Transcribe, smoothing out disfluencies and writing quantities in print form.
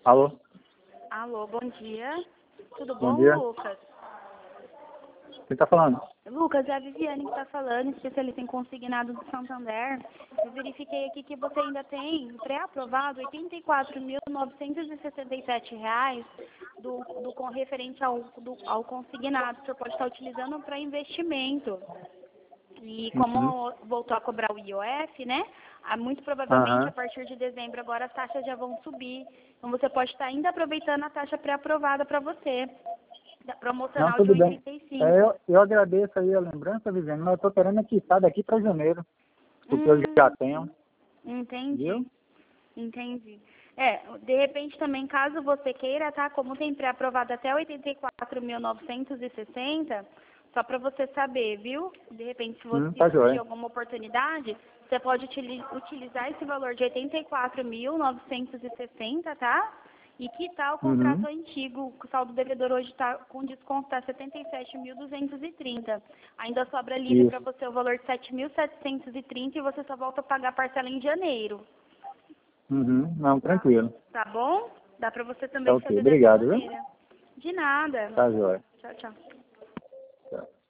Alô? Alô, bom dia. Tudo Bom bom, dia. Lucas? Quem tá falando? Lucas, é a Viviane que está falando, especialista em consignado do Santander. Eu verifiquei aqui que você ainda tem pré-aprovado R$ 84.967 com referente ao consignado. O senhor pode estar utilizando para investimento. E Uhum. como voltou a cobrar o IOF, né? Muito provavelmente a Aham. partir de dezembro agora as taxas já vão subir. Então você pode estar ainda aproveitando a taxa pré-aprovada para você, da Não, promocional de tudo bem. 85. Eu agradeço aí a lembrança, Viviane, mas eu tô querendo é quitar daqui para janeiro, porque eu já tenho, Entendi, viu? entendi. De repente também, caso você queira, tá? Como tem pré-aprovado até 84.960, só para você saber, viu? De repente, se Tá surgir joia. alguma oportunidade, você pode utilizar esse valor de 84.960, tá? E quitar o contrato Uhum. antigo. O saldo devedor hoje está com desconto, tá 77.230. Ainda sobra livre para Isso. você o valor de 7.730 e você só volta a pagar a parcela em janeiro. Uhum. Não, Tá, tranquilo. tá bom? Dá para você Tá também ok. fazer dessa Obrigado, viu? maneira. De nada. Tá joia. Tchau, tchau. Tá.